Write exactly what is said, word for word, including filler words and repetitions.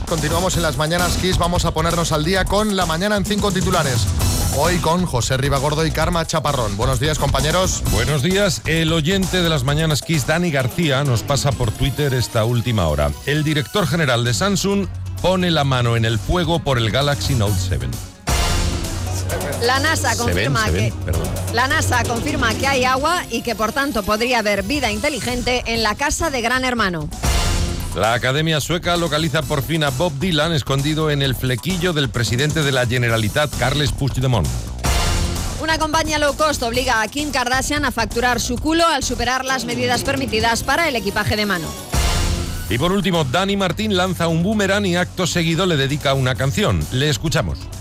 continuamos en las Mañanas Kiss. Vamos a ponernos al día con La Mañana en cinco titulares. Hoy con José Ribagordo y Karma Chaparrón. Buenos días, compañeros. Buenos días. El oyente de las Mañanas Kiss, Dani García, nos pasa por Twitter esta última hora. El director general de Samsung pone la mano en el fuego por el Galaxy Note siete. La NASA confirma Seven, que Seven, perdón. La NASA confirma que hay agua y que por tanto podría haber vida inteligente en la casa de Gran Hermano. La Academia Sueca localiza por fin a Bob Dylan escondido en el flequillo del presidente de la Generalitat, Carles Puigdemont. Una compañía low cost obliga a Kim Kardashian a facturar su culo al superar las medidas permitidas para el equipaje de mano. Y por último, Dani Martín lanza un boomerang y acto seguido le dedica una canción. Le escuchamos.